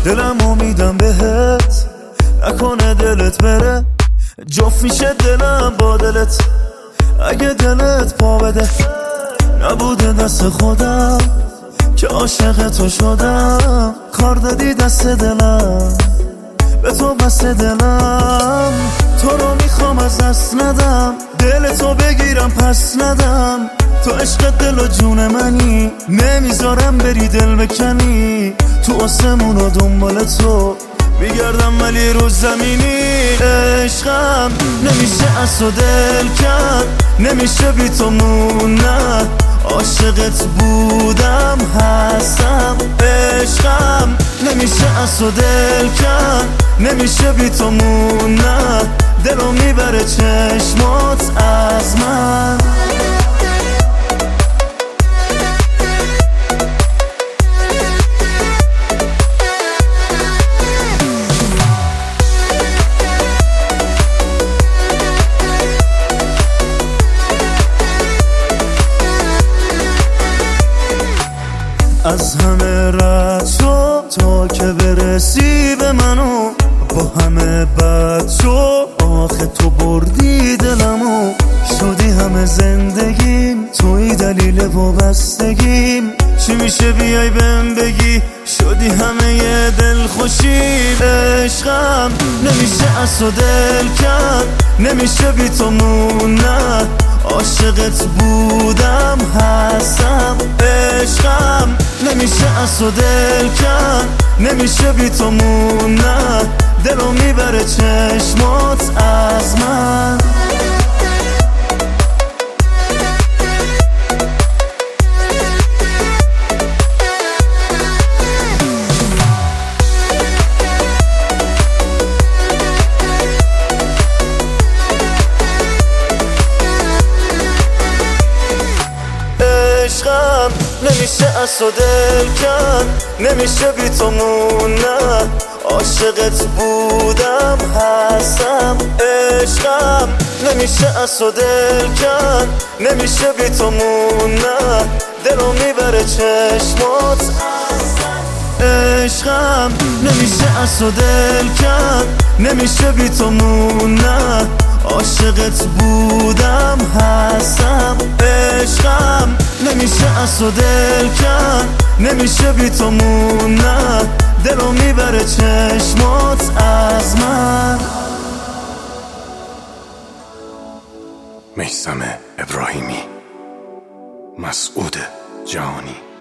دلمو میدم بهت، نکنه دلت بره. جفت میشه دلم با دلت اگه دلت پا بده. نبوده دست خودم که عاشق تو شدم، کار دادی دست دلم، به تو بست دلم. تو رو میخوام از دست ندم، دل تو بگیرم پس ندم. تو عشق دل و جون منی، نمیذارم بری دل بکنی. تو آسمون و دنبال تو میگردم ولی رو زمینی. عشقم نمیشه از تو دل کرد، نمیشه بی تو موندن. عاشقت بودم هستم. عشقم نمیشه از تو دل کرد، نمیشه بی تو موندن. دلو میبره چشمات از من. از همه رد شو تا که برسی به منو، با همه بد شو آخه تو بردی دلمو. شدی همه زندگیم، توی دلیل وابستگیم. چی میشه بیای بهم بگی، شدی همه ی دل خوشیم. عشقم نمیشه از تو دل کرد، نمیشه بی تو موندن. عاشقت بودم هستم. عشقم نمیشه از تو دل کرد، نمیشه بی تو موندن. دلو میبره چشمات از من. عشقم نمیشه از تو دل کرد، نمیشه بی تو موندن. عاشقت بودم هستم. عشقم نمیشه از تو دل کرد، نمیشه بی تو موندن. دلو میبره چشمات از من. عشقم نمیشه از تو دل کرد، نمیشه بی تو موندن. عاشقت بودم هستم. عشقم نمیشه از تو دل کرد، نمیشه بی تو موندن. دلو میبره چشمات از من. میثم ابراهیمی، مسعود جهانی.